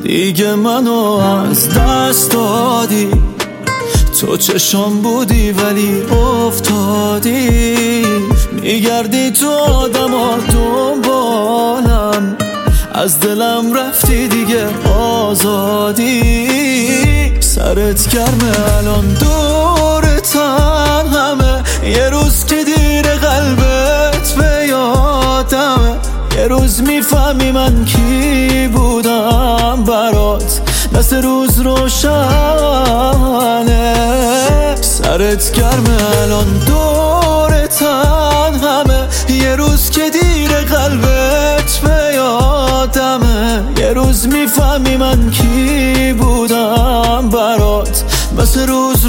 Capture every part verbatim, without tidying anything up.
دیگه منو از دست دادی. تو چشم بودی ولی افتادی، میگردی تو آدم ها دنبالم، از دلم رفتی دیگه آزادی. سرت گرمه الان دورتن همه، یه روز که دیر قلبت به یادمه، یه روز میفهمی من کی بودم برات، مثل روز روشنه. سرت گرمه الان دورتن همه، یه روز که دیر قلبت به یادمه، یه روز میفهمی من کی بودم برات، مثل روز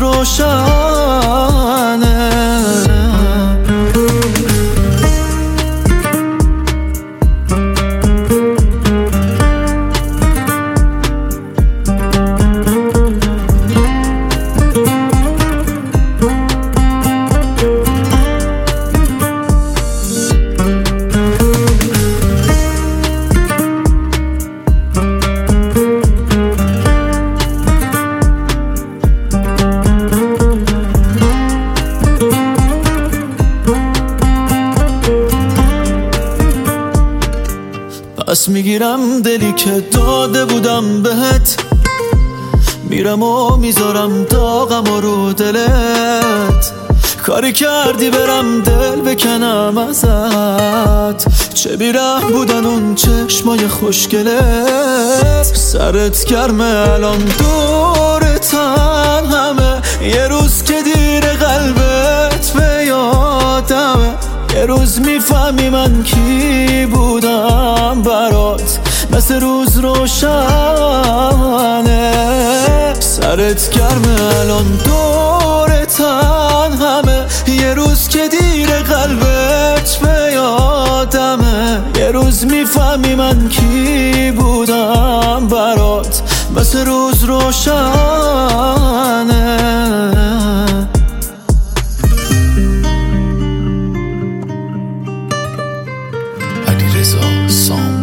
روشنه. پس میگیرم دلی که داده بودم بهت، میرم و میذارم داغم و رو دلت. کاری کردی برم دل بکنم ازت، چه بیره بودن اون چشمای خوشگلت. سرت گرمه الان دورتن همه، یه روز که دیر قلبت به یادمه، یه روز میفهمی من کی بودم برات، مثل روز روشنه. سرت گرمه الان دورتن همه، یه روز که دیر قلبت به یادمه، یه روز میفهمی من کی بودم برات، مثل روز روشنه. علیرضا سام